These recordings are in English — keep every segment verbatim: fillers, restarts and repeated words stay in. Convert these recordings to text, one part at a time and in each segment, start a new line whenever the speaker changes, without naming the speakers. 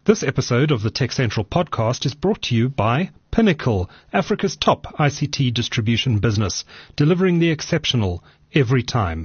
This episode of the Tech Central podcast is brought to you by Pinnacle, Africa's top I C T distribution business, delivering the exceptional every time.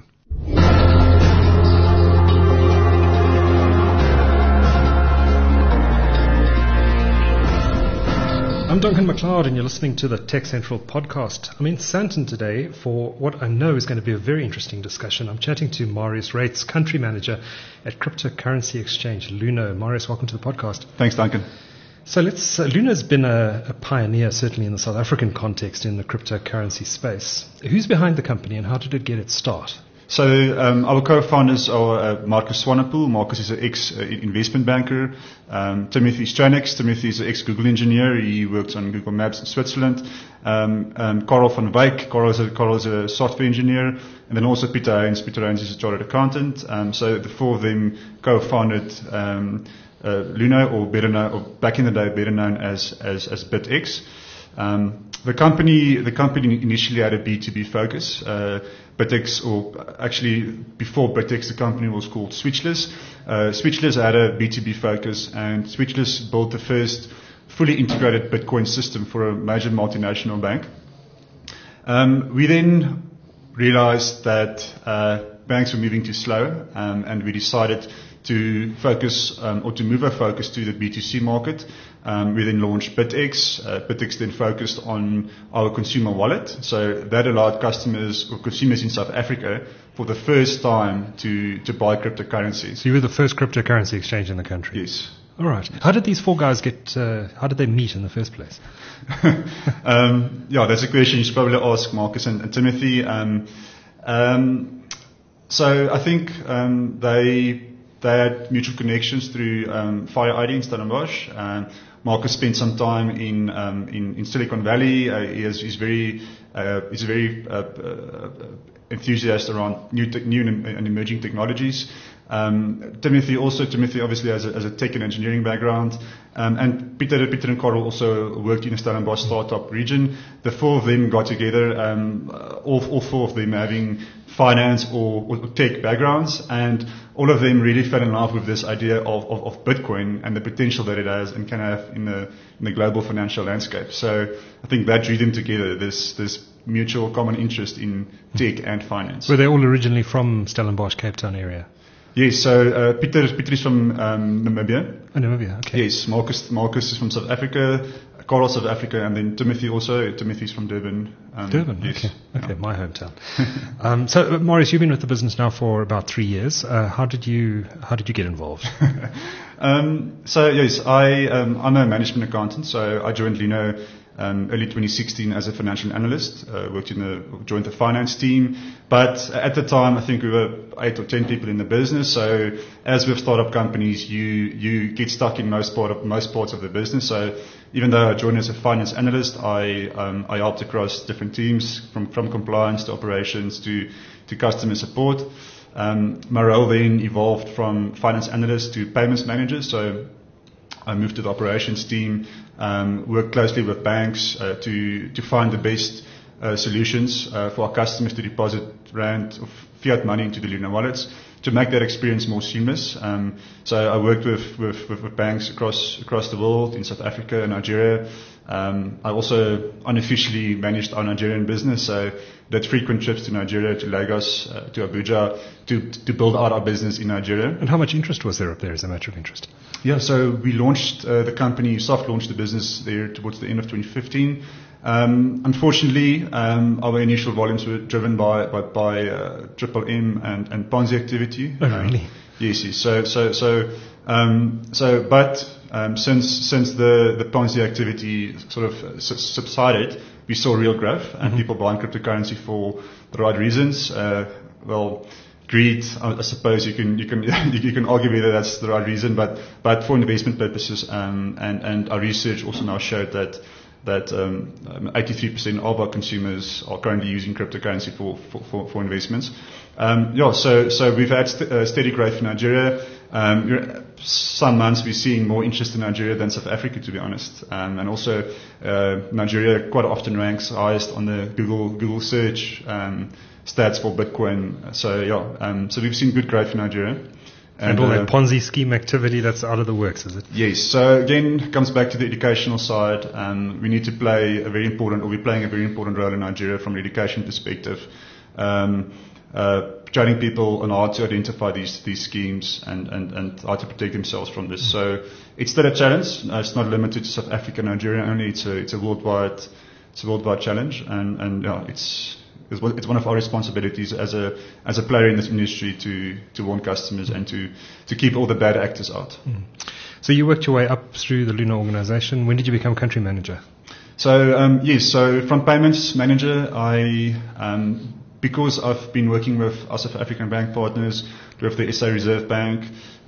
I'm Duncan McLeod and you're listening to the Tech Central podcast. I'm in Sandton today for what I know is going to be a very interesting discussion. I'm chatting to Marius Reitz, Country Manager at cryptocurrency exchange Luno. Marius, welcome to the podcast.
Thanks, Duncan.
So let's, uh, Luno's been a, a pioneer, certainly in the South African context, in the cryptocurrency space. Who's behind the company and how did it get its start?
So um, our co-founders are uh, Marcus Swanepoel. Marcus is an ex-investment banker. Um, Timothy Stranex. Timothy is an ex-Google engineer. He works on Google Maps in Switzerland. Um, um, Karel van Wyk. Karel is, a, Karel is a software engineer. And then also Peter Haynes. Peter Haynes is a chartered accountant. Um, so the four of them co-founded um, uh, Luno, or better known, or back in the day, better known as as, as BitX. Um, the company, the company initially had a B two B focus. Uh, BitX, or actually before BitX, the company was called Switchless. Uh, Switchless had a B two B focus, and Switchless built the first fully integrated Bitcoin system for a major multinational bank. Um, we then realized that uh, banks were moving too slow, um, and we decided to focus um, or to move our focus to the B two C market. Um, we then launched BitX. Uh, BitX then focused on our consumer wallet. So that allowed customers or consumers in South Africa for the first time to, to buy cryptocurrencies.
So you were the first cryptocurrency exchange in the country?
Yes.
All right. How did these four guys get, uh, how did they meet in the first place?
um, yeah, that's a question you should probably ask Marcus and, and Timothy. Um, um, so I think um, they... They had mutual connections through um, Fire I D in Stellenbosch. Um, Marcus spent some time in um, in, in Silicon Valley. Uh, he is, he's very uh, he's very uh, uh, enthusiastic around new te- new and, and emerging technologies. Um, Timothy also Timothy obviously has a, has a tech and engineering background, um, and Peter Peter and Karel also worked in the Stellenbosch startup region. The four of them got together, um, all all four of them having finance or, or tech backgrounds, and all of them really fell in love with this idea of, of, of Bitcoin and the potential that it has and can have in the in the global financial landscape. So I think that drew them together, this this mutual common interest in tech and finance.
Were they all originally from Stellenbosch, Cape Town area?
Yes, so uh, Peter Peter is from um, Namibia.
Oh, Namibia, okay.
Yes, Marcus Marcus is from South Africa, Karel South Africa, and then Timothy also. Timothy's from Durban. Um,
Durban,
yes.
okay, okay,
Yeah.
my hometown. um, so, uh, Maurice, you've been with the business now for about three years. Uh, how did you how did you get involved?
um, so yes, I um, I'm a management accountant. So I joined Luno um, early twenty sixteen as a financial analyst. Uh, worked in the joined the finance team, but at the time I think we were eight or ten people in the business. So as with startup companies, you you get stuck in most part of most parts of the business. So even though I joined as a finance analyst, I um, I helped across different teams from from compliance to operations to to customer support. Um, my role then evolved from finance analyst to payments manager. So I moved to the operations team, um, worked closely with banks uh, to to find the best uh, solutions uh, for our customers to deposit rand or fiat money into the Luno wallets, to make that experience more seamless. Um, so I worked with, with, with banks across across the world, in South Africa and Nigeria. Um, I also unofficially managed our Nigerian business, so did frequent trips to Nigeria, to Lagos, uh, to Abuja, to to build out our business in Nigeria.
And how much interest was there up there as a matter of interest?
Yeah, so we launched uh, the company, soft launched the business there towards the end of twenty fifteen. Um, unfortunately, um, our initial volumes were driven by by, by uh, Triple M and, and Ponzi activity.
Oh, really?
Um, yes, yes. So so so um, so, but um, since since the the Ponzi activity sort of subsided, we saw real growth and mm-hmm. people buying cryptocurrency for the right reasons. Uh, well. Greed, I suppose you can you can you can argue whether that's the right reason, but but for investment purposes, um, and and our research also now showed that that um, eighty-three percent of our consumers are currently using cryptocurrency for for, for, for investments. Um, yeah, so so we've had st- uh, steady growth in Nigeria. Um, some months we're seeing more interest in Nigeria than South Africa, to be honest, um, and also uh, Nigeria quite often ranks highest on the Google Google search um, stats for Bitcoin. So yeah, um, so we've seen good growth in Nigeria.
And, and all uh, that Ponzi scheme activity, that's out of the works, is it?
Yes. So again, it comes back to the educational side. Um, we need to play a very important, or we're playing a very important role in Nigeria from an education perspective. Um, uh, training people on how to identify these these schemes and, and, and how to protect themselves from this. So it's still a challenge. Uh, it's not limited to South Africa, Nigeria only. It's a it's a worldwide it's a worldwide challenge, and and uh, it's it's one of our responsibilities as a as a player in this industry to to warn customers and to to keep all the bad actors out.
Mm. So you worked your way up through the Luna organization. When did you become country manager?
So um, yes, so from payments manager, I um, because I've been working with our South African bank partners, with the S A Reserve Bank,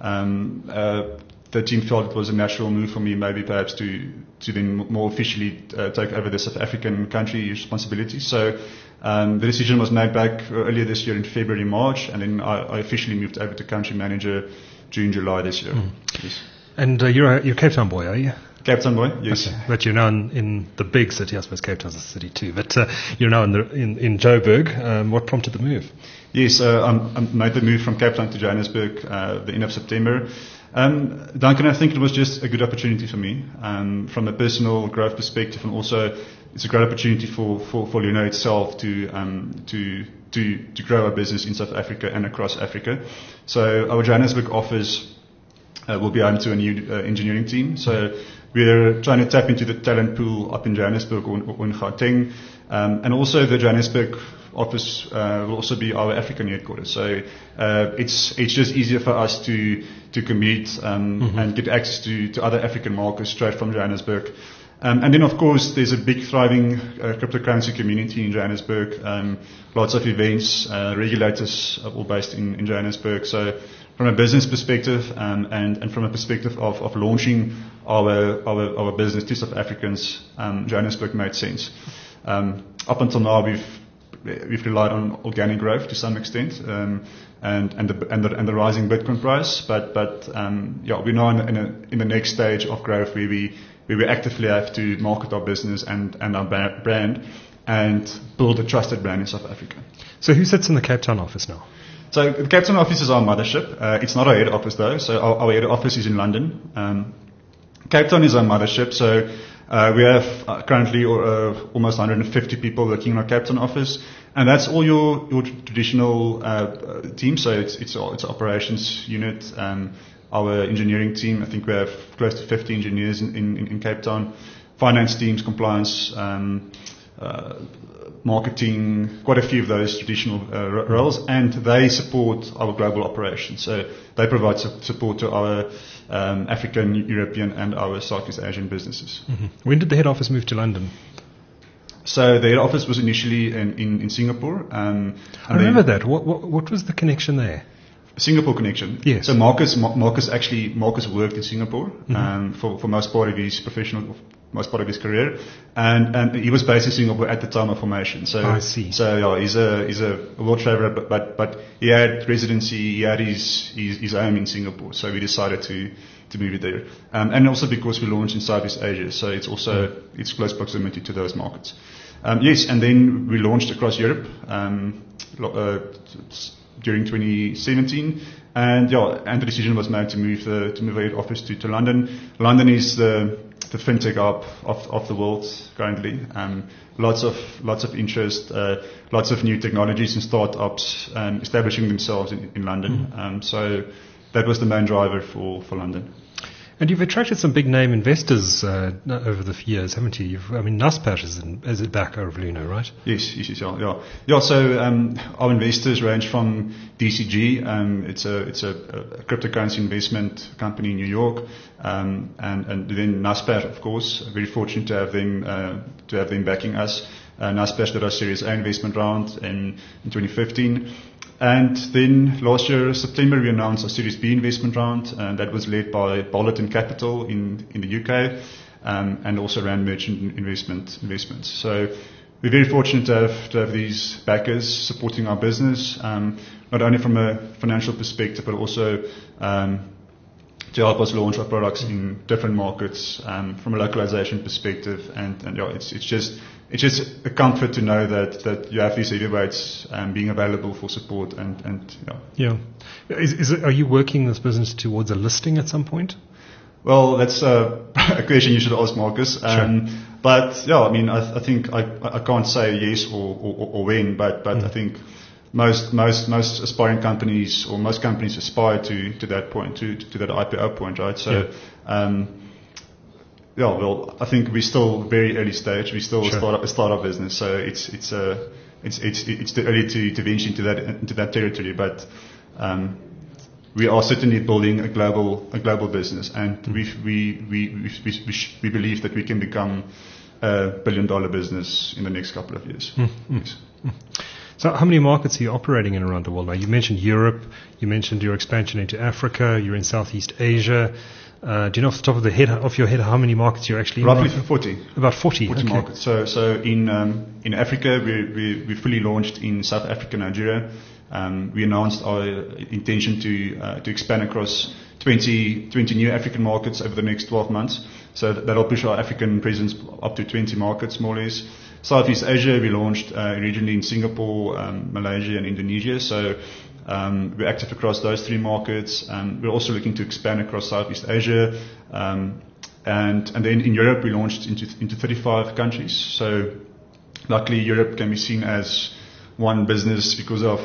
um, uh, the team felt it was a natural move for me, maybe perhaps to to then more officially uh, take over the South African country responsibility. So um, the decision was made back earlier this year in February, March, and then I, I officially moved over to country manager June, July this year. Mm. Yes.
And uh, you're a you're a Cape Town boy, are you?
Cape Town boy, yes.
Okay. But you're now in, in the big city. I suppose Cape Town's a city too. But uh, you're now in the in, in Joburg. Um, what prompted the move?
Yes, uh, I made the move from Cape Town to Johannesburg uh, the end of September. Um, Duncan, I think it was just a good opportunity for me um, from a personal growth perspective, and also it's a great opportunity for, for, for Luna itself to um, to to to grow our business in South Africa and across Africa. So our Johannesburg office uh, will be home to a new uh, engineering team. So we're trying to tap into the talent pool up in Johannesburg or, or in Gauteng. Um, and also the Johannesburg office uh, will also be our African headquarters. So uh, it's it's just easier for us to to commute um, mm-hmm. and get access to, to other African markets straight from Johannesburg. Um, and then, of course, there's a big thriving uh, cryptocurrency community in Johannesburg. Um, lots of events, uh, regulators are all based in, in Johannesburg. So from a business perspective um, and, and from a perspective of, of launching our, our our business to South Africans, um, Johannesburg made sense. Um, up until now, we've we've relied on organic growth to some extent, um, and and the, and the and the rising Bitcoin price. But but um, yeah, we're now in, in, a, in the next stage of growth where we where we actively have to market our business and, and our brand and build a trusted brand in South Africa.
So who sits in the Cape Town office now?
So the Cape Town office is our mothership. Uh, it's not our head office though. So our, our head office is in London. Um, Cape Town is our mothership. So uh, we have uh, currently uh, almost one hundred fifty people working in our Cape Town office, and that's all your your traditional uh, team. So it's it's it's operations unit. Um, Our engineering team, I think we have close to fifty engineers in, in, in Cape Town. Finance teams, compliance, um, uh, marketing, quite a few of those traditional uh, roles, and they support our global operations. So they provide su- support to our um, African, European, and our Southeast Asian businesses.
Mm-hmm. When did the head office move to London?
So the head office was initially in, in, in Singapore. Um,
I remember that. What, what, what was the connection there?
Singapore connection.
Yes.
So Marcus, Marcus actually, Marcus worked in Singapore mm-hmm. um, for for most part of his professional, most part of his career, and and he was based in Singapore at the time of formation. So
I see.
So yeah, he's a he's a world traveler, but but, but he had residency, he had his, his his home in Singapore. So we decided to to move it there, um, and also because we launched in Southeast Asia, so it's also mm-hmm. it's close proximity to those markets. Um, yes, and then we launched across Europe. Um, uh, during twenty seventeen, and yeah, and the decision was made to move the to move our office to, to London. London is the the fintech hub of of the world currently. Um, lots of lots of interest, uh, lots of new technologies and startups um, establishing themselves in, in London. Mm-hmm. Um, so that was the main driver for, for London.
And you've attracted some big name investors uh, over the years, haven't you? You've, I mean, Naspers is, in, is it back over Luna, right?
Yes, yes, yes, yeah, yeah. Yeah, so um, our investors range from D C G, um, it's a it's a, a cryptocurrency investment company in New York, um, and and then Naspers, of course. Very fortunate to have them uh, to have them backing us. Uh, Naspers did our Series A investment round in, in twenty fifteen. And then last year, September, we announced a Series B investment round, and that was led by Bollerton Capital in, in the U K, um, and also Rand Merchant Investment Investments. So we're very fortunate to have, to have these backers supporting our business, um, not only from a financial perspective, but also um, to help us launch our products in different markets um, from a localization perspective. And, and yeah, it's it's just it's just a comfort to know that, that you have these heavyweights um, being available for support and, and yeah.
Yeah. Is, is it, are you working this business towards a listing at some point?
Well, that's uh, a question you should ask Marcus. Um,
sure.
But yeah, I mean, I, I think I, I can't say yes or, or, or when, but, but mm. I think most most most aspiring companies or most companies aspire to, to that point, to, to that I P O point, right? So, yeah. Um, yeah, well, I think we're still very early stage. We're still sure. a startup, a startup business, so it's it's uh, it's it's it's too early to, to venture into that into that territory. But um, we are certainly building a global a global business, and mm. we we we we we, we, we believe that we can become a billion dollar business in the next couple of years.
Mm. Yes. Mm. So how many markets are you operating in around the world now? You mentioned Europe, you mentioned your expansion into Africa, you're in Southeast Asia. Uh, do you know off the top of the head, off your head, how many markets you're actually in?
Roughly right? forty.
About forty.
forty
okay.
markets. So, so in um, in Africa, we we we fully launched in South Africa, Nigeria. Um, we announced our intention to uh, to expand across twenty, twenty new African markets over the next twelve months. So that, that'll push our African presence up to twenty markets, more or less. Southeast Asia, we launched uh, originally in Singapore, um, Malaysia, and Indonesia. So um, we're active across those three markets. Um, we're also looking to expand across Southeast Asia, um, and and then in Europe, we launched into into thirty-five countries. So luckily, Europe can be seen as one business because of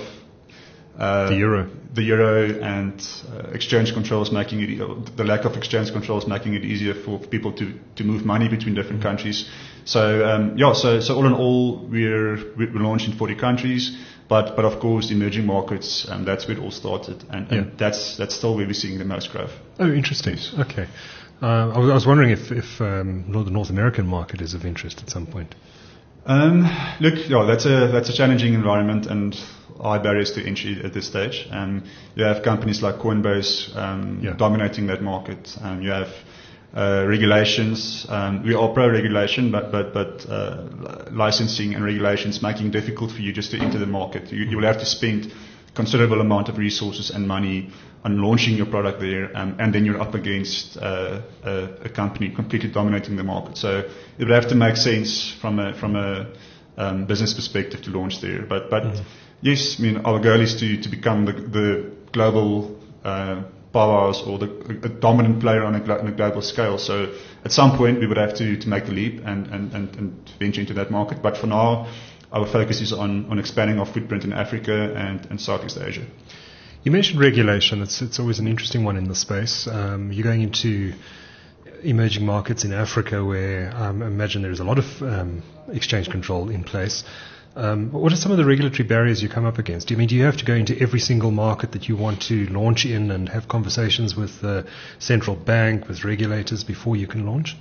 uh,
the euro,
the euro, and uh, exchange controls making it the lack of exchange controls making it easier for people to to move money between different mm-hmm. countries. So um, yeah, so so all in all, we're we're launched in forty countries, but but of course, emerging markets, and um, that's where it all started, and, and yeah. that's that's still where we're seeing the most growth.
Oh, interesting. Okay, uh, I, was, I was wondering if if um, the North American market is of interest at some point.
Um, look, yeah, that's a that's a challenging environment and high barriers to entry at this stage. Um, you have companies like Coinbase um, yeah. dominating that market, and you have Uh, regulations. Um, we are pro-regulation, but but but uh, licensing and regulations making it difficult for you just to enter the market. You, you will have to spend considerable amount of resources and money on launching your product there, um, and then you're up against uh, a, a company completely dominating the market. So it would have to make sense from a from a um, business perspective to launch there. But but mm-hmm. yes, I mean our goal is to to become the, the global Uh, powerhouse or the a dominant player on a, glo- on a global scale. So at some point we would have to, to make the leap and, and, and, and venture into that market. But for now, our focus is on, on expanding our footprint in Africa and, and Southeast Asia.
You mentioned regulation. It's it's always an interesting one in the space. Um, you're going into emerging markets in Africa where um, I imagine there is a lot of um, exchange control in place. Um, what are some of the regulatory barriers you come up against? Do you mean do you have to go into every single market that you want to launch in and have conversations with the central bank, with regulators before you can launch?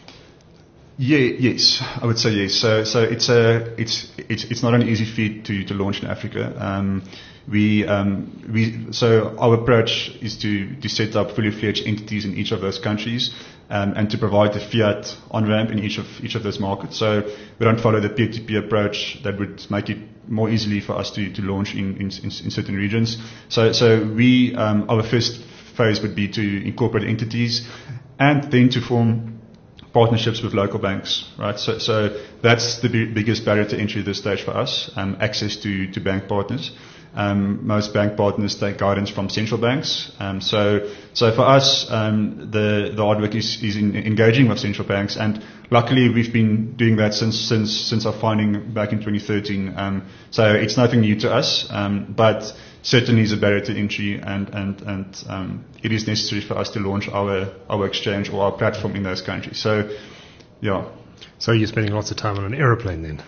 Yeah, yes, I would say yes. So, so it's a it's it's it's not an easy feat to to launch in Africa. Um, we um we so our approach is to to set up fully fledged entities in each of those countries. Um, and to provide the fiat on-ramp in each of each of those markets. So we don't follow the peer-to-peer approach that would make it more easily for us to, to launch in, in, in certain regions. So so we um, our first phase would be to incorporate entities and then to form partnerships with local banks, right? So so that's the b- biggest barrier to entry at this stage for us, um, access to, to bank partners. Um, most bank partners take guidance from central banks. Um, so, so for us, um, the the hard work is, is in engaging with central banks, and luckily we've been doing that since since since our founding back in twenty thirteen. Um, so it's nothing new to us, um, but certainly is a barrier to entry, and and and um, it is necessary for us to launch our our exchange or our platform in those countries. So, yeah.
So you're spending lots of time on an aeroplane then?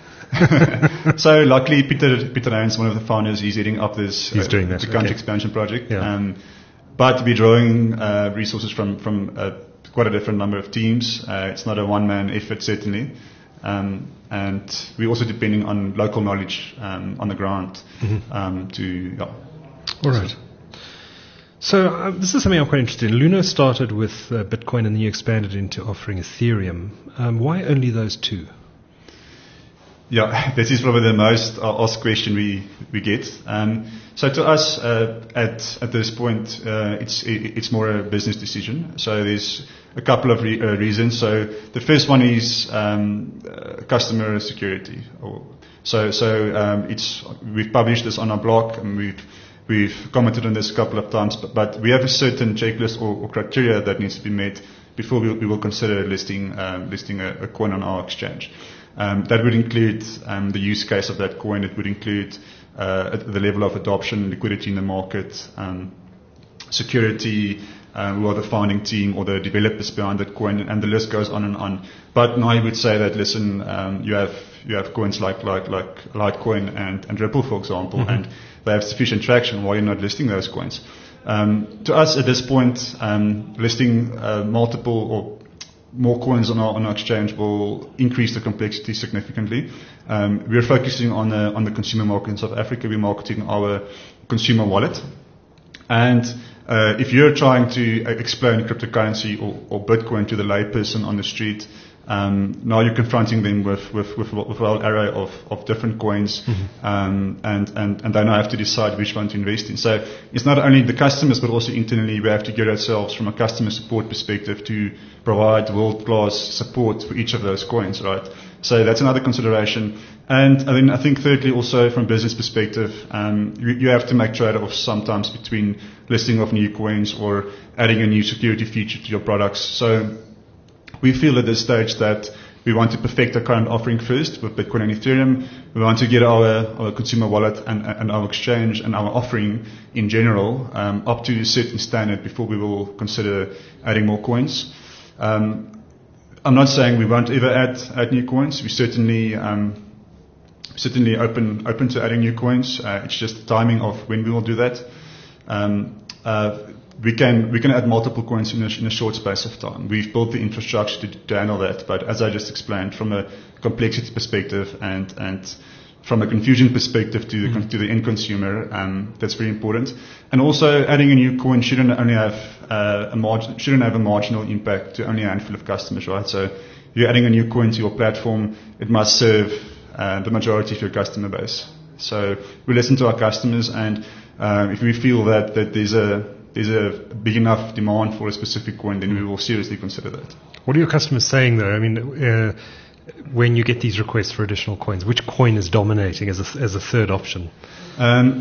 So luckily, Peter Peter Ryan's one of the founders. He's heading up this
he's uh, doing that,
the country
okay.
expansion project.
Yeah.
Um, but we're drawing uh, resources from from uh, quite a different number of teams. Uh, it's not a one man effort certainly, um, and we're also depending on local knowledge um, on the ground mm-hmm. um, to. Yeah.
All right. So uh, this is something I'm quite interested in. Luno started with uh, Bitcoin and then you expanded into offering Ethereum. Um, why only those two?
Yeah, this is probably the most uh, asked question we we get. Um, so to us, uh, at at this point, uh, it's it, it's more a business decision. So there's a couple of re- uh, reasons. So the first one is um, uh, customer security. Or, so so um, it's we've published this on our blog and we've we've commented on this a couple of times. But, but we have a certain checklist or, or criteria that needs to be met before we, we will consider listing um, listing a, a coin on our exchange. Um, that would include um, the use case of that coin. It would include uh, the level of adoption, liquidity in the market, um, security, uh, who are the founding team or the developers behind that coin, and the list goes on and on. But now you would say that, listen, um, you have you have coins like like like Litecoin and, and Ripple, for example, mm-hmm. and they have sufficient traction. Why are you not listing those coins? Um, to us, at this point, um, listing uh, multiple or more coins on our, on our exchange will increase the complexity significantly. Um, we're focusing on the, on the consumer market in South Africa. We're marketing our consumer wallet. And uh, if you're trying to explain cryptocurrency or, or Bitcoin to the layperson on the street, um, now you're confronting them with, with, with, with a whole array of, of different coins, mm-hmm. um, and, and, and they now have to decide which one to invest in. So it's not only the customers, but also internally we have to get ourselves from a customer support perspective to provide world-class support for each of those coins, right? So that's another consideration. And, and then I think thirdly also from business perspective, um, you, you have to make trade-offs sometimes between listing of new coins or adding a new security feature to your products. So we feel at this stage that we want to perfect our current offering first with Bitcoin and Ethereum. We want to get our, our consumer wallet and, and our exchange and our offering in general um, up to a certain standard before we will consider adding more coins. Um, I'm not saying we won't ever add, add new coins. We certainly um, certainly open open to adding new coins. Uh, it's just the timing of when we will do that. Um, uh, We can we can add multiple coins in a, in a short space of time. We've built the infrastructure to, to handle that, but as I just explained, from a complexity perspective and and from a confusion perspective to the mm-hmm. to the end consumer, um, that's very important. And also, adding a new coin shouldn't only have uh, a margin shouldn't have a marginal impact to only a handful of customers, right? So, if you're adding a new coin to your platform, it must serve uh, the majority of your customer base. So, we listen to our customers, and uh, if we feel that that there's a there's a big enough demand for a specific coin, then we will seriously consider that.
What are your customers saying, though? I mean, uh, when you get these requests for additional coins, which coin is dominating as a, as a third option?
Um,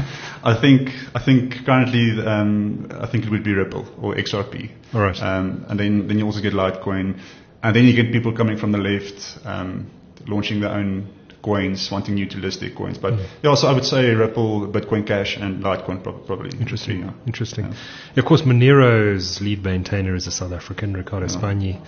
I think I think currently um, I think it would be Ripple or X R P.
All right.
Um, and then, then you also get Litecoin, and then you get people coming from the left, um, launching their own coins, wanting you to list their coins. But mm. yeah, so I would say Ripple, Bitcoin Cash, and Litecoin probably.
Interesting.
Yeah.
Interesting. Yeah. Yeah, of course, Monero's lead maintainer is a South African, Ricardo yeah. Spagni.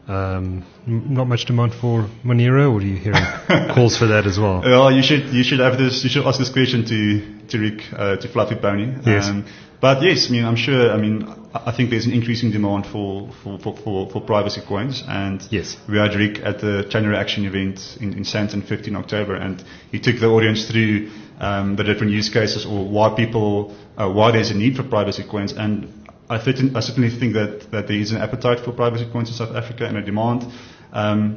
Um, not much demand for Monero, or do you hear calls for that as well?
Well, you should you should have this. You should ask this question to to Rick uh, to Fluffy Pony.
Yes.
Um, but yes, I mean, I'm sure. I mean, I think there's an increasing demand for for, for, for, for privacy coins, and
yes.
we had Rick at the Chain Reaction event in, in Sandton fifteenth of October, and he took the audience through um, the different use cases or why people uh, why there's a need for privacy coins. And I, I certainly think that, that there is an appetite for privacy coins in South Africa and a demand. Um,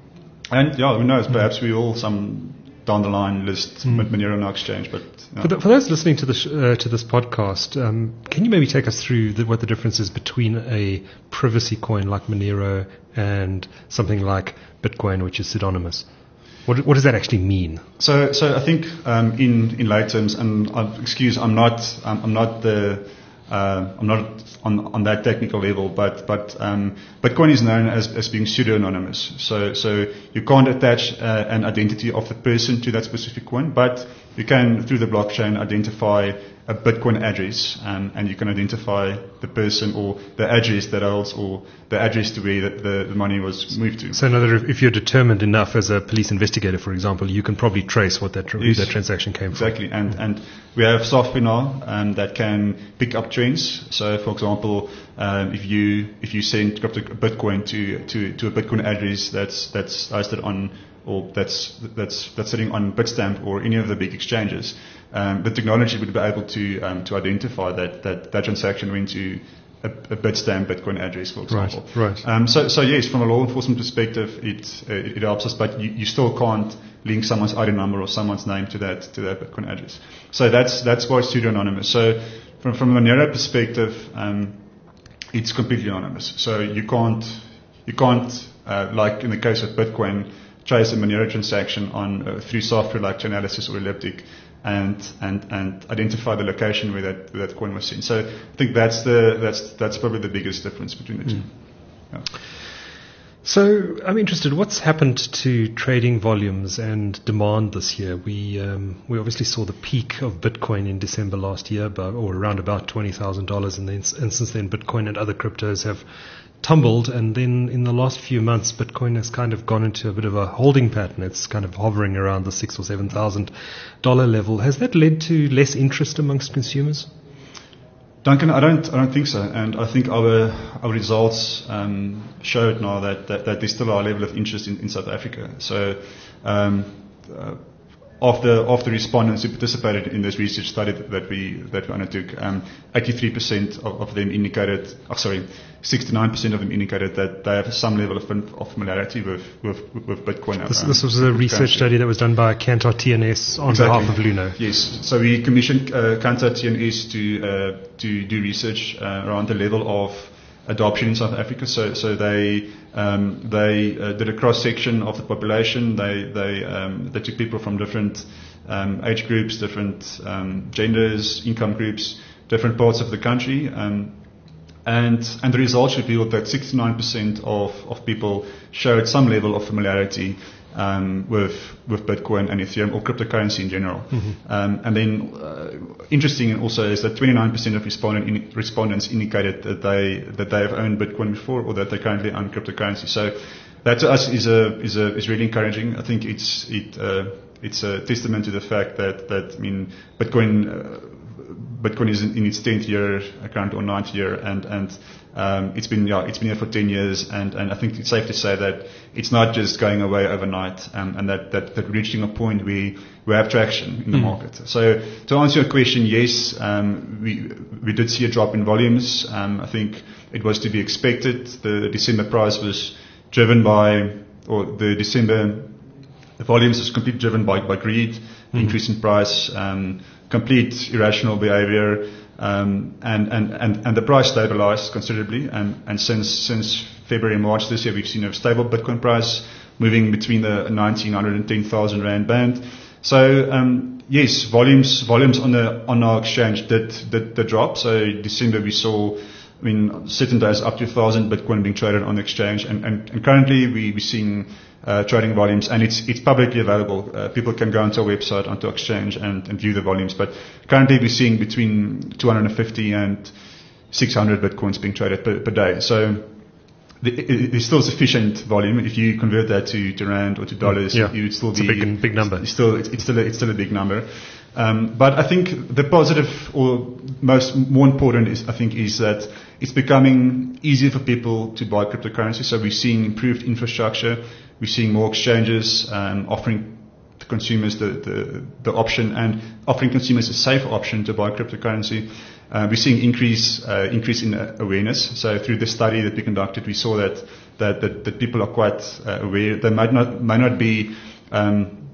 and yeah, who knows, perhaps we will some down the line list mm. Monero on our exchange. But yeah.
for, the, for those listening to this uh, to this podcast, um, can you maybe take us through the, what the difference is between a privacy coin like Monero and something like Bitcoin, which is pseudonymous? What, what does that actually mean?
So, so I think um, in in lay terms, and uh, excuse, I'm not um, I'm not the Uh, I'm not on, on that technical level, but but um, Bitcoin is known as, as being pseudo-anonymous. So so you can't attach uh, an identity of the person to that specific coin, but you can, through the blockchain, identify a Bitcoin address, um, and you can identify the person or the address that holds, or the address to where the, the, the money was moved to.
So, in other words, if you're determined enough as a police investigator, for example, you can probably trace what that, tra-
yes,
that transaction came
exactly.
from.
Exactly, and and we have software now um, that can pick up trends. So, for example, um, if you if you send crypto Bitcoin to to to a Bitcoin address that's that's hosted on, or that's that's that's sitting on Bitstamp or any of the big exchanges, um, the technology would be able to um, to identify that, that that transaction went to a, a Bitstamp Bitcoin address, for example.
Right, right.
Um, so, so yes, from a law enforcement perspective, it uh, it helps us, but you, you still can't link someone's I D number or someone's name to that to that Bitcoin address. So that's that's why it's pseudo-anonymous. So from from a Monero perspective, um, it's completely anonymous. So you can't you can't uh, like in the case of Bitcoin, trace a Monero transaction on uh, through software like Chainalysis or Elliptic, and and and identify the location where that where that coin was seen. So I think that's the that's that's probably the biggest difference between the two.
Mm.
Yeah.
So I'm interested, what's happened to trading volumes and demand this year? We um, we obviously saw the peak of Bitcoin in December last year, about, or around about twenty thousand dollars, and then and since then Bitcoin and other cryptos have tumbled, and then in the last few months Bitcoin has kind of gone into a bit of a holding pattern. It's kind of hovering around the six or seven thousand dollar level. Has that led to less interest amongst consumers?
Duncan, I don't, I don't think so, and I think our our results um, showed now that, that, that there's still a high level of interest in, in South Africa. So, um, uh, of the of the respondents who participated in this research study that we that we undertook, um, eighty-three percent of, of them indicated, oh, sorry, sixty-nine percent of them indicated that they have some level of, of familiarity with with, with Bitcoin.
This,
um,
this was a research
currency.
study that was done by Kantar T N S on
Exactly.
behalf of Luno.
Yes. So we commissioned uh, Kantar T N S to uh, to do research uh, around the level of adoption in South Africa. So so they um, they uh, did a cross section of the population. They they um, they took people from different um, age groups, different um, genders, income groups, different parts of the country. Um, and and the results revealed that sixty-nine percent of, of people showed some level of familiarity um, with with Bitcoin and Ethereum or cryptocurrency in general. Mm-hmm. Um, and then uh, interesting also is that twenty-nine percent of respondent in, respondents indicated that they that they have owned Bitcoin before or that they currently own cryptocurrency. So that to us is a is a is really encouraging. I think it's it uh, it's a testament to the fact that that I mean Bitcoin. Uh, Bitcoin is in, in its tenth year, currently or ninth year, and and um, it's been yeah, it's been here for ten years, and, and I think it's safe to say that it's not just going away overnight, um, and that, that, that reaching a point where we have traction in the mm. market. So to answer your question, yes, um, we we did see a drop in volumes. Um, I think it was to be expected. The December price was driven by, or the December the volumes was completely driven by by greed, mm. increase in price. Um, complete irrational behavior, um, and, and, and, and the price stabilized considerably. And, and since, since February and March this year, we've seen a stable Bitcoin price moving between the nineteen hundred and ten thousand rand band. So, um, yes, volumes, volumes on the, on our exchange did, did, did drop. So December we saw, I mean, certain days up to one thousand Bitcoin being traded on the exchange. And, and, and currently we, we're seeing Uh, trading volumes, and it's it's publicly available. Uh, people can go onto our website, onto our exchange, and, and view the volumes. But currently, we're seeing between two hundred fifty and six hundred bitcoins being traded per, per day. So the, it, there's still sufficient volume. If you convert that to, to rand or to dollars,
yeah.
you would still
it's
be
a big, big number.
It's still it's, it's still a, it's still a big number. Um, but I think the positive, or most more important, is I think is that it's becoming easier for people to buy cryptocurrency. So we're seeing improved infrastructure. We're seeing more exchanges um, offering to consumers the, the, the option and offering consumers a safe option to buy cryptocurrency. Uh, we're seeing increase uh, increase in uh, awareness. So through the study that we conducted, we saw that that, that, that people are quite uh, aware. They might not might not be um,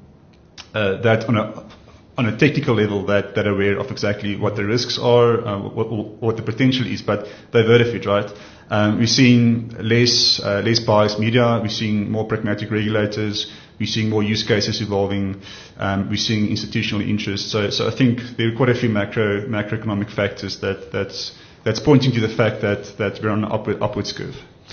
uh, that on a on a technical level that, that are aware of exactly what the risks are, uh, what, what the potential is, but they've heard of it, right? Um, we're seeing less uh, less biased media. We're seeing more pragmatic regulators. We're seeing more use cases evolving. Um, we're seeing institutional interest. So, so I think there are quite a few macro macroeconomic factors that that's that's pointing to the fact that that we're on an upward upwards curve.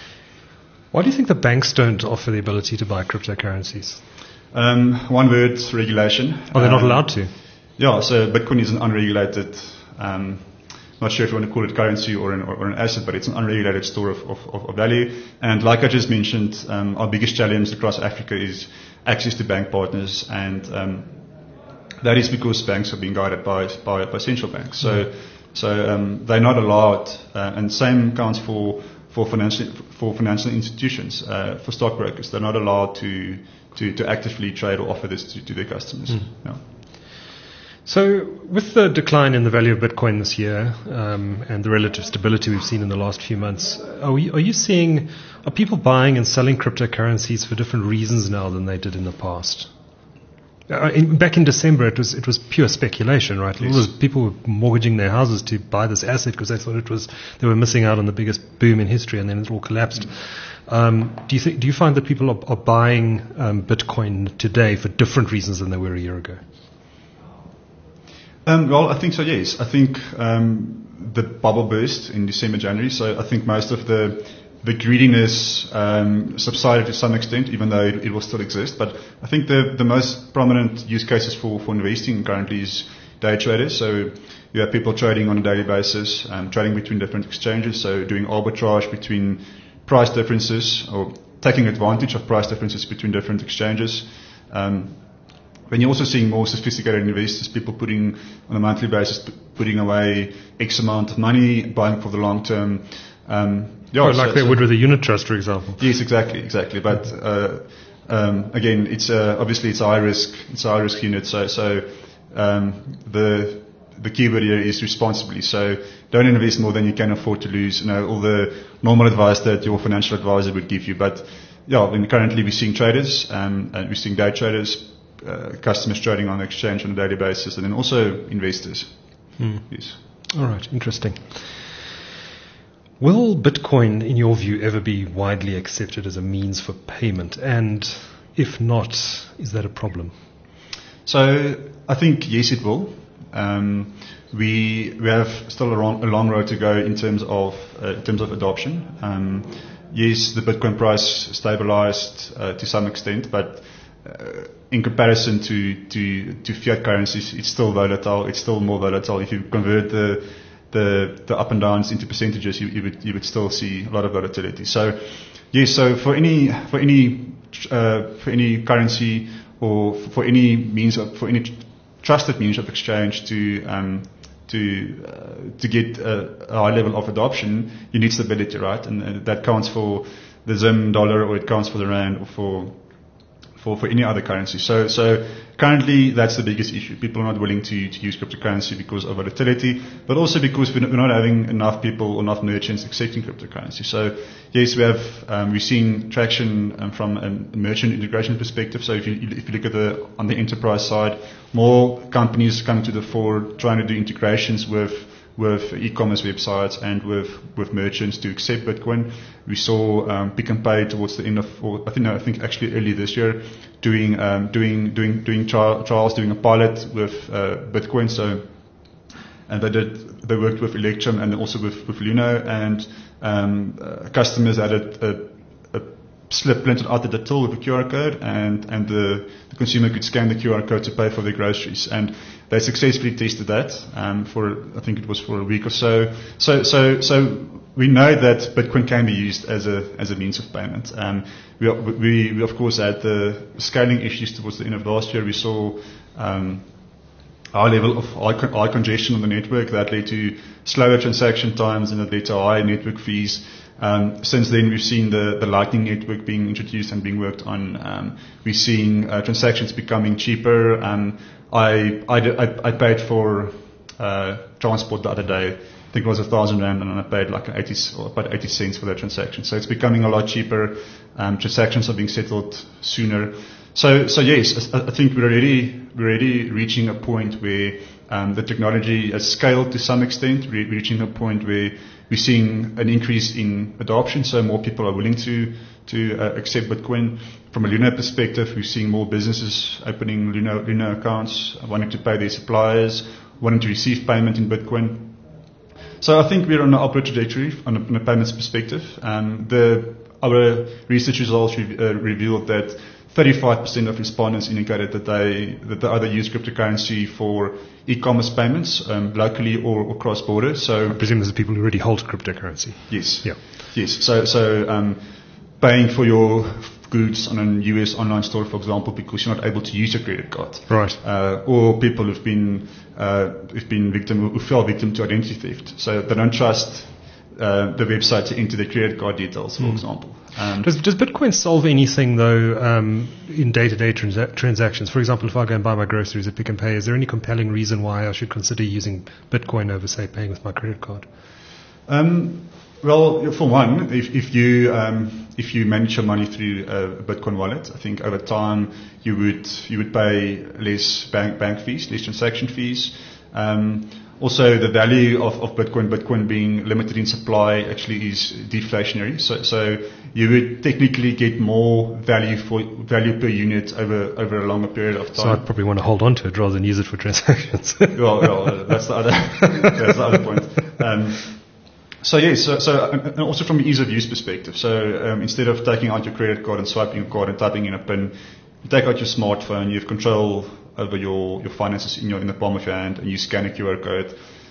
Why do you think the banks don't offer the ability to buy cryptocurrencies?
Um, one word: regulation.
Are they not
um,
allowed to?
Yeah. So Bitcoin is an unregulated. Um, Not sure if you want to call it currency or an, or an asset, but it's an unregulated store of, of, of value. And like I just mentioned, um, our biggest challenge across Africa is access to bank partners, and um, that is because banks are being guided by by, by central banks. So, mm. so um, they're not allowed, uh, and same counts for for financial for financial institutions, uh, for stockbrokers. They're not allowed to to, to actively trade or offer this to, to their customers. Mm. Yeah.
So, with the decline in the value of Bitcoin this year um, and the relative stability we've seen in the last few months, are, we, are you seeing, are people buying and selling cryptocurrencies for different reasons now than they did in the past? Uh, in, back in December, it was it was pure speculation, right? Yes. All those people were mortgaging their houses to buy this asset because they thought it was they were missing out on the biggest boom in history, and then it all collapsed. Um, do you think? Do you find that people are, are buying um, Bitcoin today for different reasons than they were a year ago?
Um, well, I think so, yes. I think um, the bubble burst in December, January, so I think most of the the greediness um, subsided to some extent, even though it, it will still exist. But I think the, the most prominent use cases for, for investing currently is day traders. So you have people trading on a daily basis, um, trading between different exchanges, so doing arbitrage between price differences or taking advantage of price differences between different exchanges. Um, When you're also seeing more sophisticated investors, people putting on a monthly basis, p- putting away X amount of money, buying for the long term. Um, yeah,
or like
so,
they
so
would with a unit trust, for example.
Yes, exactly, exactly. But uh, um, again, it's uh, obviously it's a high risk, it's a high risk unit. So, so um, the the keyword here is responsibly. So don't invest more than you can afford to lose. You know, all the normal advice that your financial advisor would give you. But yeah, I mean, currently we're seeing traders, um, and we're seeing day traders. Uh, customers trading on the exchange on a daily basis, and then also investors.
Hmm.
Yes.
All right, interesting. Will Bitcoin, in your view, ever be widely accepted as a means for payment? And if not, is that a problem?
So I think yes, it will. Um, we we have still a long, a long road to go in terms of uh, in terms of adoption. Um, yes, the Bitcoin price stabilized uh, to some extent, but Uh, in comparison to, to, to fiat currencies, it's still volatile. It's still more volatile. If you convert the the, the up and downs into percentages, you, you would you would still see a lot of volatility. So, yes. So for any for any uh, for any currency or for any means of, for any trusted means of exchange to um, to uh, to get a, a high level of adoption, you need stability, right? And uh, that counts for the Zim dollar, or it counts for the rand, or for For, for any other currency. So, so currently that's the biggest issue. People are not willing to, to use cryptocurrency because of volatility, but also because we're not, we're not having enough people, enough merchants accepting cryptocurrency. So yes, we have, um, we've seen traction um, from a merchant integration perspective. So if you, if you look at the, on the enterprise side, more companies come to the fore trying to do integrations with with e-commerce websites and with, with merchants to accept Bitcoin. We saw um, Pick n Pay towards the end of, or I think no, I think actually early this year, doing um, doing doing doing trial, trials, doing a pilot with uh, Bitcoin. So, and they did they worked with Electrum and also with with Luno, and um, uh, customers added a, a slip printed out at the till with a Q R code, and and the, the consumer could scan the Q R code to pay for their groceries. And they successfully tested that um, for, I think it was for a week or so. So, so, so we know that Bitcoin can be used as a as a means of payment. Um, we, we, we of course had the scaling issues towards the end of last year. We saw um, high level of high, high congestion on the network that led to slower transaction times, and that led to high network fees. Um, since then, we've seen the, the Lightning Network being introduced and being worked on. Um, we're seeing uh, transactions becoming cheaper. Um, I, I, I paid for uh, transport the other day. I think it was a thousand rand, and I paid like eighty or about eighty cents for that transaction. So it's becoming a lot cheaper. Um, transactions are being settled sooner. So, so yes, I, I think we're already we're already reaching a point where um, the technology has scaled to some extent. We're reaching a point where we're seeing an increase in adoption, so more people are willing to to uh, accept Bitcoin. From a Luno perspective, we're seeing more businesses opening Luno, Luno accounts, wanting to pay their suppliers, wanting to receive payment in Bitcoin. So I think we're on an upward trajectory on a, on a payments perspective. Um, the our research results re- uh, revealed that thirty-five percent of respondents indicated that they that they either use cryptocurrency for e-commerce payments um, locally or, or cross-border. So
I presume there's people who already hold cryptocurrency.
Yes.
Yeah.
Yes. So so um, paying for your goods on a U S online store, for example, because you're not able to use your credit card.
Right.
Uh, or people who've been uh, who've been victim who fell victim to identity theft. So they don't trust uh, the website to enter their credit card details, for mm. example. Um,
does, does Bitcoin solve anything, though, um, in day-to-day trans- transactions? For example, if I go and buy my groceries at Pick n Pay, is there any compelling reason why I should consider using Bitcoin over, say, paying with my credit card?
Um, well, for one, if, if you um, if you manage your money through a Bitcoin wallet, I think over time you would you would pay less bank bank fees, less transaction fees. Um, also, the value of, of Bitcoin, Bitcoin being limited in supply, actually is deflationary. So, so you would technically get more value for value per unit over over a longer period of time.
So I'd probably want to hold on to it rather than use it for transactions.
well, well, that's the other that's the other point. Um, So yes, so, so and also from an ease of use perspective. So um, instead of taking out your credit card and swiping your card and typing in a PIN, you take out your smartphone. You have control over your, your finances in your in the palm of your hand, and you scan a Q R code.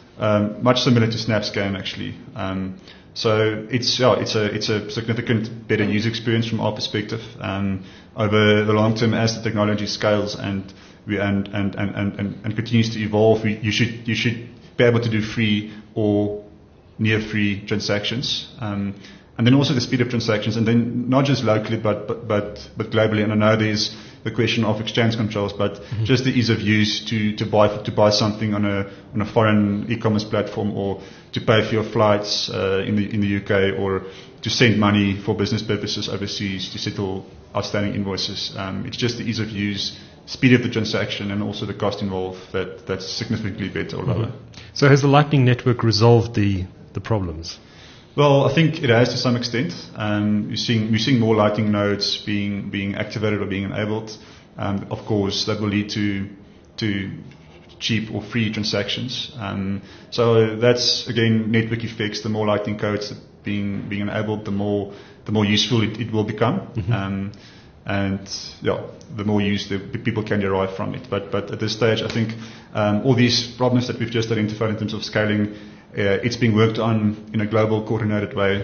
Um, much similar to SnapScan actually. Um, so it's yeah, it's a it's a significant better user experience from our perspective. Um, over the long term, as the technology scales and we and and and and, and continues to evolve, we, you should you should be able to do free or near free transactions, um, and then also the speed of transactions, and then not just locally but but but, but globally. And I know there's the question of exchange controls, but mm-hmm. just the ease of use to, to buy to buy something on a on a foreign e-commerce platform, or to pay for your flights uh, in the in the U K, or to send money for business purposes overseas, to settle outstanding invoices. Um, it's just the ease of use, speed of the transaction, and also the cost involved that that's significantly better or lower.
Mm-hmm. So has the Lightning Network resolved the the problems?
Well, I think it has to some extent. Um, you're seeing we're seeing more Lightning nodes being being activated or being enabled. Um, of course, that will lead to to cheap or free transactions. Um, so that's again network effects. The more Lightning codes being being enabled, the more the more useful it, it will become. Mm-hmm. Um, and yeah, the more use the people can derive from it. But but at this stage, I think um, all these problems that we've just identified in terms of scaling, Uh, it's being worked on in a global, coordinated way.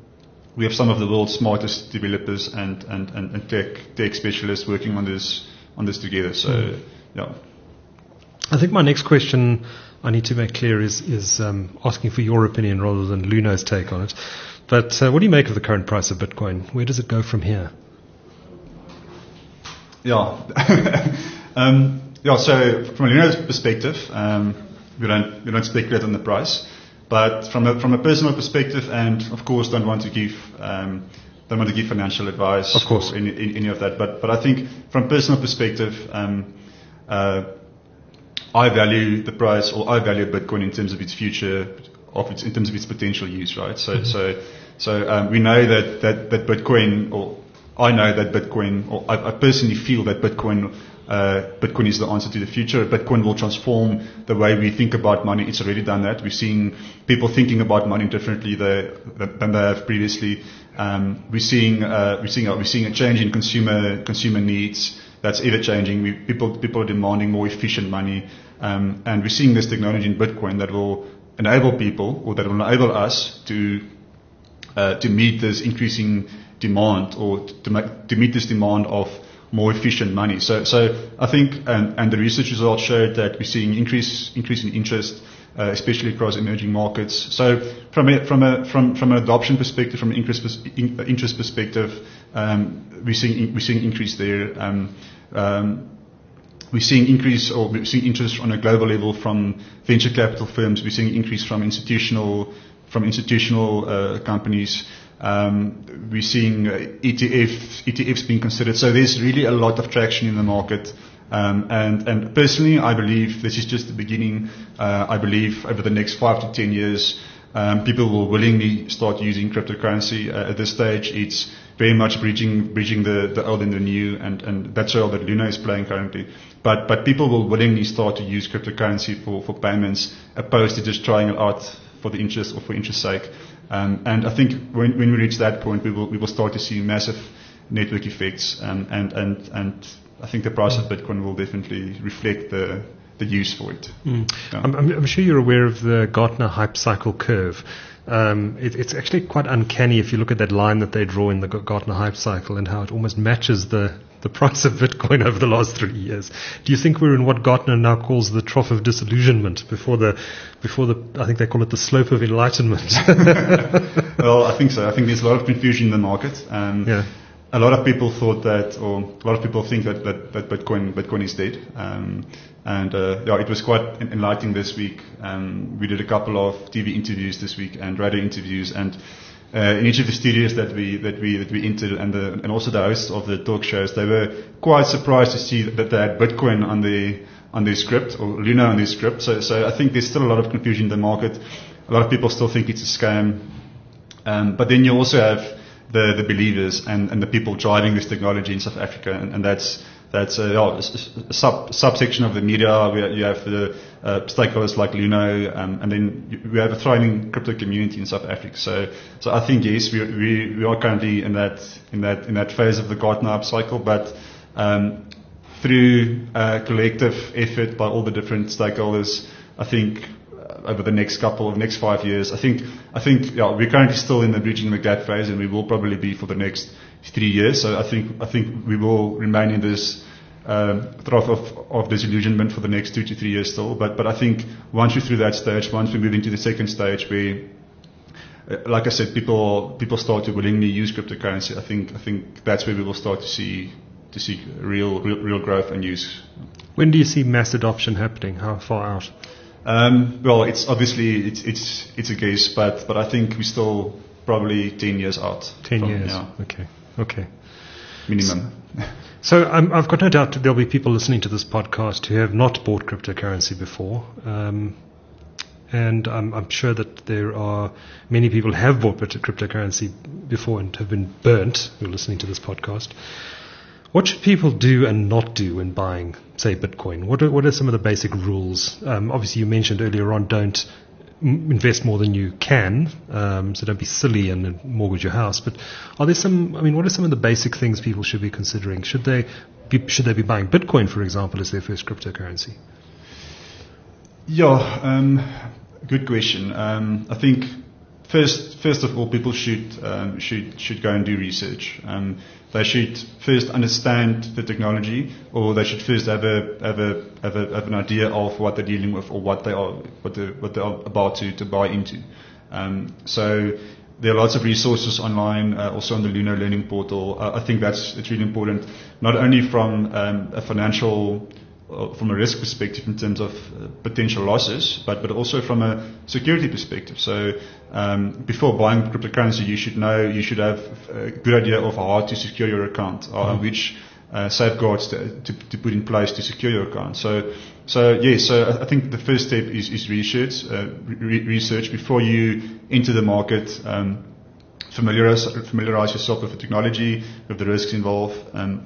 We have some of the world's smartest developers and, and, and, and tech, tech specialists working on this on this together. So, mm. yeah.
I think my next question I need to make clear is is um, asking for your opinion rather than Luno's take on it. But uh, what do you make of the current price of Bitcoin? Where does it go from here?
Yeah. um, yeah. So, from a Luno's perspective, um, we don't we don't speculate on the price. But from a from a personal perspective, and of course, don't want to give um, don't want to give financial advice,
of course,
or any, any of that. But but I think from personal perspective, um, uh, I value the price, or I value Bitcoin in terms of its future, of its in terms of its potential use, right? So mm-hmm. so so um, we know that, that that Bitcoin, or I know that Bitcoin, or I, I personally feel that Bitcoin. Uh, Bitcoin is the answer to the future. Bitcoin will transform the way we think about money. It's already done that. We're seeing people thinking about money differently there, than they have previously. Um, we're seeing uh, we're seeing we're seeing a change in consumer consumer needs that's ever changing. We, people people are demanding more efficient money, um, and we're seeing this technology in Bitcoin that will enable people, or that will enable us to uh, to meet this increasing demand, or to make, to meet this demand of more efficient money. So, so I think, and, and the research results showed that we're seeing increase, increase in interest, uh, especially across emerging markets. So, from a, from a, from, from an adoption perspective, from an interest, in, interest perspective, um, we're seeing, we're seeing increase there. Um, um, we're seeing increase, or we're seeing interest on a global level from venture capital firms. We're seeing increase from institutional, from institutional uh, companies. Um, we're seeing uh, E T F, E T Fs being considered. So there's really a lot of traction in the market. Um, and, and personally, I believe this is just the beginning. Uh, I believe over the next five to ten years, um, people will willingly start using cryptocurrency. Uh, at this stage, it's very much bridging, bridging the, the old and the new, and, and that's the role that Luno is playing currently. But, but people will willingly start to use cryptocurrency for, for payments, opposed to just trying it out for the interest or for interest sake. Um, and I think when, when we reach that point, we will we will start to see massive network effects, um, and and and I think the price of Bitcoin will definitely reflect the the use for it.
Mm. Yeah. I'm, I'm sure you're aware of the Gartner hype cycle curve. Um, it, it's actually quite uncanny if you look at that line that they draw in the Gartner hype cycle, and how it almost matches the the price of Bitcoin over the last three years. Do you think we're in what Gartner now calls the trough of disillusionment before the, before the, I think they call it the slope of enlightenment?
Well, I think so. I think there's a lot of confusion in the market. Um,
yeah.
A lot of people thought that, or a lot of people think that, that, that Bitcoin Bitcoin is dead. Um, and uh, yeah, it was quite enlightening this week. Um, we did a couple of T V interviews this week and radio interviews, and uh, in each of the studios that we that we that we entered, and the, and also the hosts of the talk shows, they were quite surprised to see that they had Bitcoin on the on their script, or Luna on their script. So so I think there's still a lot of confusion in the market. A lot of people still think it's a scam. Um, but then you also have the, the believers and, and the people driving this technology in South Africa, and, and that's that's a, yeah, a sub subsection of the media. We, you have the uh, stakeholders like Luno, um, and then we have a thriving crypto community in South Africa. So so I think yes, we we, we are currently in that in that in that phase of the Gartner upcycle, but um, through uh, collective effort by all the different stakeholders, I think over the next couple of next five years. I think I think yeah, we're currently still in the bridging the gap phase, and we will probably be for the next three years. So I think I think we will remain in this um, trough of, of disillusionment for the next two to three years still. But but I think once we're through that stage, once we move into the second stage, where uh, like I said, people people start to willingly use cryptocurrency. I think I think that's where we will start to see to see real real, real growth and use.
When do you see mass adoption happening? How far out?
Um, well, it's obviously it's it's it's a guess, but but I think we're still probably ten years out.
Ten
from,
years.
Yeah,
okay. Okay.
minimum.
So um, I've got no doubt that there'll be people listening to this podcast who have not bought cryptocurrency before, um, and I'm, I'm sure that there are many people who have bought cryptocurrency before and have been burnt who are listening to this podcast. What should people do and not do when buying, say, Bitcoin? What are, what are some of the basic rules? Um, obviously, you mentioned earlier on, don't m- invest more than you can, um, so don't be silly and mortgage your house. But are there some? I mean, what are some of the basic things people should be considering? Should they be, should they be buying Bitcoin, for example, as their first cryptocurrency?
Yeah, um, good question. Um, I think first, first of all, people should um, should should go and do research. Um, They should first understand the technology, or they should first have a have a have, a, have an idea of what they're dealing with, or what they are what they what they are about to, to buy into. Um, so there are lots of resources online, uh, also on the Luno Learning Portal. Uh, I think that's it's really important, not only from um, a financial uh, from a risk perspective in terms of uh, potential losses, but but also from a security perspective. So Um, before buying cryptocurrency, you should know, you should have a good idea of how to secure your account, or mm-hmm. which uh, safeguards to, to, to put in place to secure your account. So, so yes, so I think the first step is, is research. Uh, re- research before you enter the market. Um, familiarize, familiarize yourself with the technology, with the risks involved, um,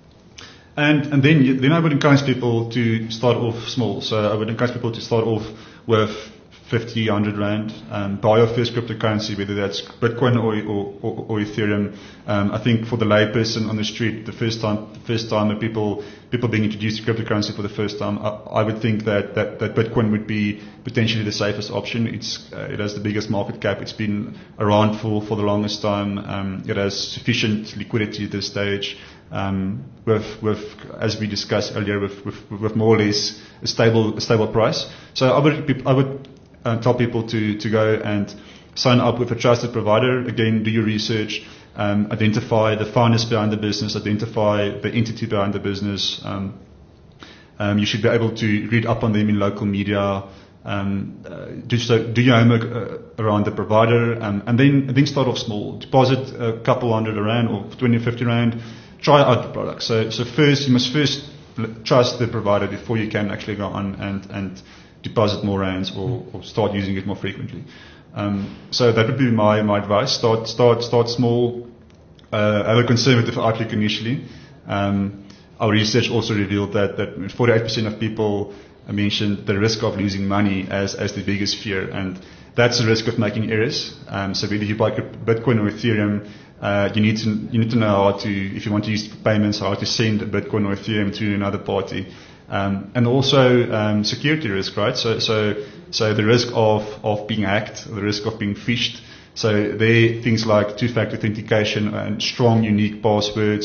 and and then you, then I would encourage people to start off small. So I would encourage people to start off with fifty, one hundred rand, um, buy your first cryptocurrency, whether that's Bitcoin or, or, or, or Ethereum. Um, I think for the layperson on the street, the first time, first time that people, people being introduced to cryptocurrency for the first time, I, I would think that, that, that Bitcoin would be potentially the safest option. It's, uh, it has the biggest market cap. It's been around for, for the longest time. Um, it has sufficient liquidity at this stage. Um, with, with, as we discussed earlier, with, with, with more or less a stable, a stable price. So I would, I would, Uh, tell people to, to go and sign up with a trusted provider. Again, do your research, um, identify the founders behind the business, identify the entity behind the business. Um, um, you should be able to read up on them in local media. Um, uh, do, so, do your homework uh, around the provider, um, and then and then start off small. Deposit a couple hundred rand or twenty or fifty rand. Try out the product. So so first you must first trust the provider before you can actually go on and and deposit more rands or, or start using it more frequently. Um, so that would be my, my advice. Start start start small. Uh, have a conservative outlook initially. Um, our research also revealed that that forty-eight percent of people mentioned the risk of losing money as as the biggest fear, and that's the risk of making errors. Um, so whether you buy Bitcoin or Ethereum, uh, you need to you need to know how to, if you want to use payments, how to send a Bitcoin or Ethereum to another party. Um, and also um, security risk, right? So, so, so the risk of, of being hacked, the risk of being phished. So there, things like two-factor authentication and strong, unique passwords,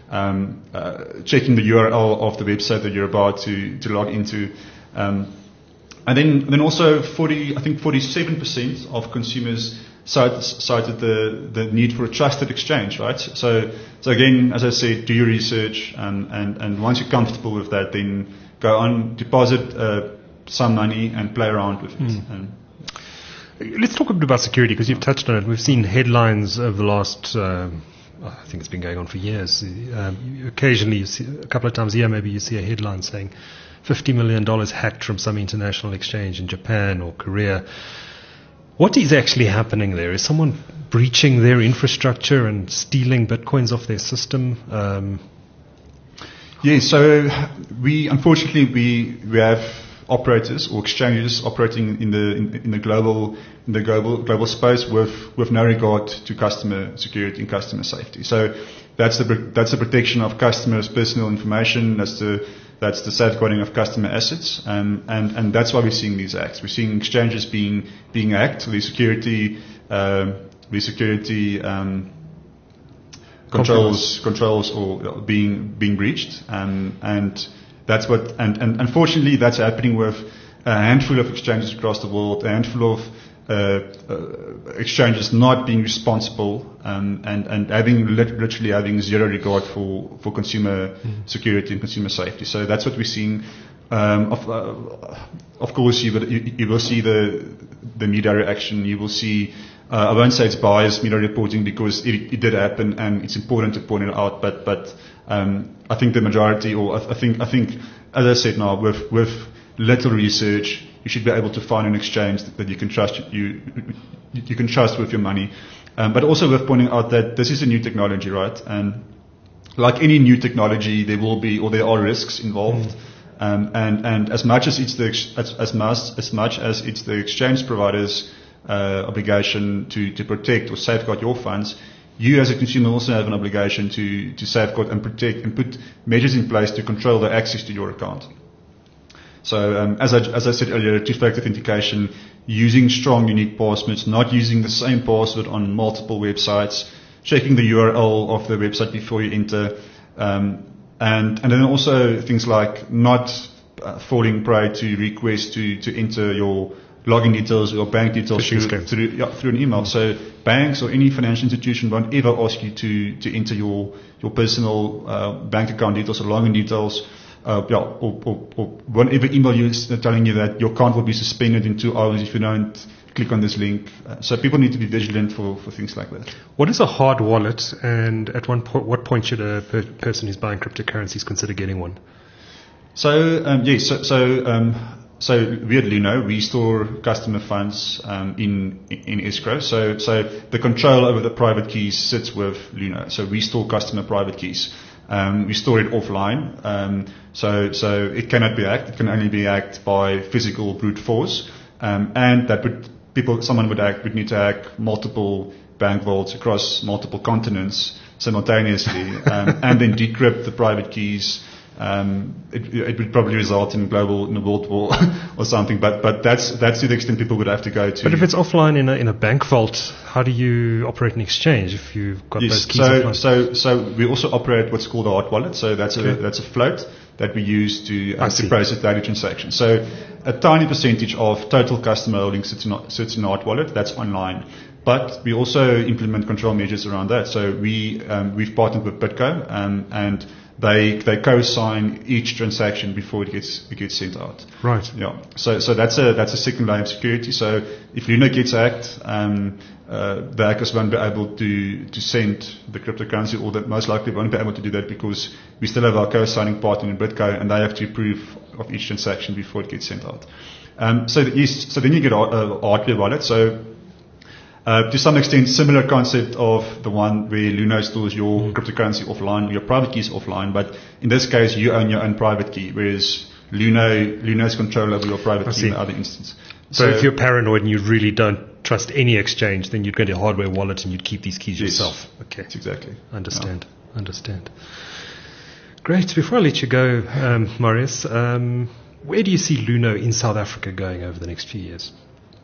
um, uh, checking the U R L of the website that you're about to, to log into. Um, and then, then also forty, I think forty-seven percent of consumers cited, cited the, the need for a trusted exchange, right? So, so again, as I said, do your research, um, and, and once you're comfortable with that, then go on, deposit uh, some money and play around with it. Mm. And,
Let's talk a bit about security, because you've touched on it. We've seen headlines over the last, um, I think it's been going on for years. Um, you, occasionally, you see, a couple of times a year, maybe you see a headline saying fifty million dollars hacked from some international exchange in Japan or Korea. What is actually happening there? Is someone breaching their infrastructure and stealing bitcoins off their system? Um,
yeah, so we, unfortunately, we, we have operators or exchanges operating in the in, in the global in the global global space with with no regard to customer security and customer safety. So that's the that's the protection of customers' personal information. That's the that's the safeguarding of customer assets, um, and and that's why we're seeing these acts. We're seeing exchanges being being hacked, the security um, the security um, controls controls or being being breached, um, and That's what, and, and unfortunately, that's happening with a handful of exchanges across the world, a handful of uh, uh, exchanges not being responsible, um, and and having literally having zero regard for for consumer mm. security and consumer safety. So that's what we're seeing. Um, of, uh, of course, you will, you, you will see the the media reaction. You will see. Uh, I won't say it's biased media reporting, because it, it did happen, and it's important to point it out. But but um, I think the majority, or I, I think I think, as I said now, with with little research, you should be able to find an exchange that, that you can trust you you can trust with your money. Um, but also worth pointing out that this is a new technology, right? And like any new technology, there will be or there are risks involved. Mm. Um, and and as much as it's the as as much as much as it's the exchange providers. Uh, obligation to, to protect or safeguard your funds, you as a consumer also have an obligation to, to safeguard and protect and put measures in place to control the access to your account. So um, as I as I said earlier, two-factor authentication, using strong unique passwords, not using the same password on multiple websites, checking the U R L of the website before you enter, um, and and then also things like not uh, falling prey to requests to, to enter your login details or bank details through, through, yeah, through an email. So banks or any financial institution won't ever ask you to, to enter your, your personal uh, bank account details or login details, uh, yeah, or, or, or won't ever email you telling you that your account will be suspended in two hours if you don't click on this link. Uh, so people need to be vigilant for, for things like that.
What is a hard wallet, and at one po- what point should a per- person who's buying cryptocurrencies consider getting one?
So, um, yes, so, so um, So we at Luno, we store customer funds um, in in escrow. So so the control over the private keys sits with Luno. So we store customer private keys. Um, we store it offline. Um, so so it cannot be hacked. It can only be hacked by physical brute force. Um, and that would people someone would act would need to hack multiple bank vaults across multiple continents simultaneously, um, and then decrypt the private keys. Um, it, it would probably result in global, in a world war or something, but, but that's, that's to the extent people would have to go to.
But if it's offline in a, in a bank vault, how do you operate an exchange if you've got
yes,
those keys
so,
offline?
So, so we also operate what's called a hot wallet. So that's okay. a, that's a float that we use to, uh, to process daily transactions. So a tiny percentage of total customer holdings sits in, sits in a hot wallet. That's online. But we also implement control measures around that. So we, um, we've partnered with BitGo, um, and They they co-sign each transaction before it gets it gets sent out.
Right.
Yeah. So so that's a that's a second layer of security. So if Luno gets hacked, um, uh, the hackers won't be able to to send the cryptocurrency, or that most likely won't be able to do that because we still have our co-signing partner in BitGo, and they have to approve of each transaction before it gets sent out. Um, so yes, so then you get a, a hardware wallet. So Uh, to some extent, similar concept of the one where Luno stores your mm. cryptocurrency offline, your private keys offline, but in this case, you own your own private key, whereas Luno, Luno has control over your private I key see. in the other instance.
So, so if you're paranoid and you really don't trust any exchange, then you'd go to a hardware wallet and you'd keep these keys
yes,
yourself. Okay.
That's exactly.
Understand. Yeah. Understand. Great. Before I let you go, um, Marius, um, where do you see Luno in South Africa going over the next few years?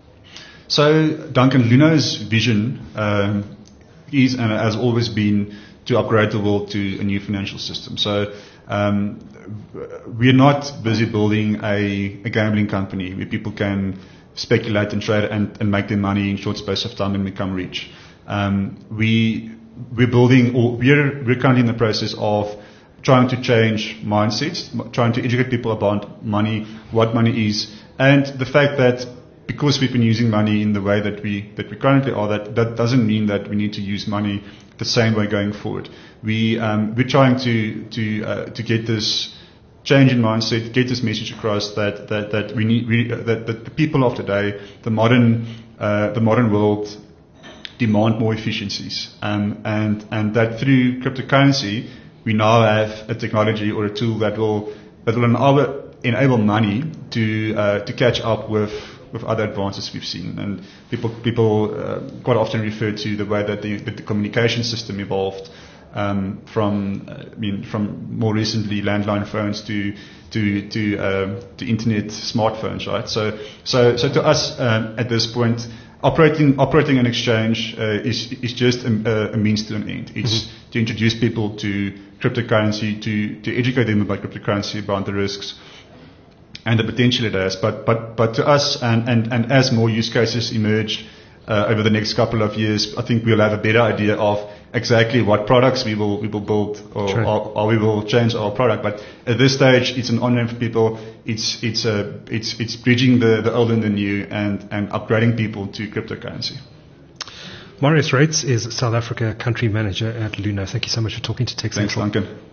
So, Duncan, Luno's vision um, is and has always been to upgrade the world to a new financial system. So um, we're not busy building a, a gambling company where people can speculate and trade and, and make their money in short space of time and become rich. Um, we we're building, or we're we're currently in the process of trying to change mindsets, trying to educate people about money, what money is, and the fact that because we've been using money in the way that we that we currently are, that that doesn't mean that we need to use money the same way going forward. We um, we're trying to to uh, to get this change in mindset, get this message across that that that we need we, that, that the people of today, the modern uh, the modern world, demand more efficiencies, um, and and that through cryptocurrency we now have a technology or a tool that will that will enable, enable money to uh, to catch up with with other advances we've seen. And people people uh, quite often refer to the way that the, that the communication system evolved um, from uh, I mean from more recently landline phones to to to uh, to internet smartphones, right? So so so to us um, at this point, Operating operating an exchange uh, is is just a, a means to an end. It's mm-hmm. to introduce people to cryptocurrency, to to educate them about cryptocurrency, about the risks and the potential it has. But but but to us, and and, and as more use cases emerge uh, over the next couple of years, I think we'll have a better idea of exactly what products we will we will build or,
sure.
or, or we will change our product. But at this stage, it's an on-ramp for people. It's it's a it's it's bridging the, the old and the new, and, and upgrading people to cryptocurrency.
Marius Reitz is South Africa Country Manager at Luna. Thank you so much for talking to Tech
Thanks,
Central.
Duncan.